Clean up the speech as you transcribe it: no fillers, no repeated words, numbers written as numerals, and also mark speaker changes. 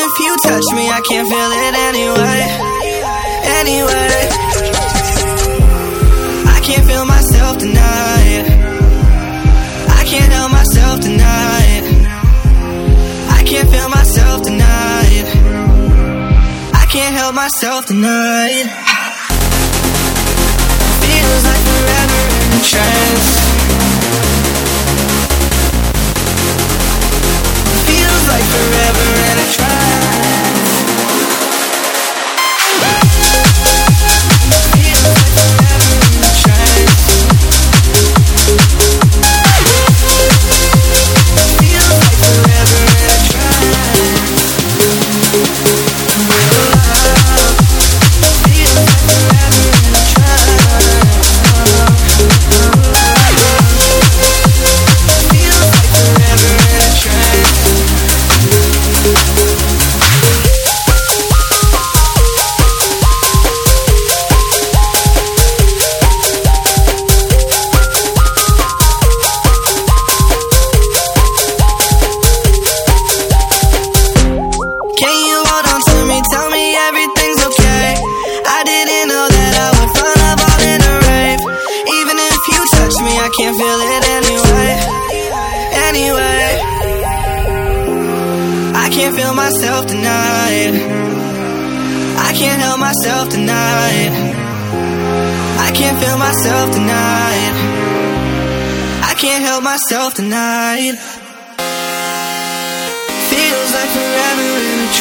Speaker 1: if you touch me, I can't feel it anyway. Anyway, I can't feel myself tonight. I can't help myself tonight. I can't feel myself tonight. I can't help myself tonight. Feels like forever in a trance. Feels like forever in a trance. Feels like forever in a trance. Feels like forever in a trance. Feels like forever in a trance. Feels like forever in a trance. Can you hold on to me? Tell me everything's okay. I didn't know that I would find love all in a rave. Even if you touch me, I can't feel it anyway. Anyway, I can't feel myself tonight. I can't help myself tonight. I can't feel myself tonight. I can't help myself tonight. Feels like forever in a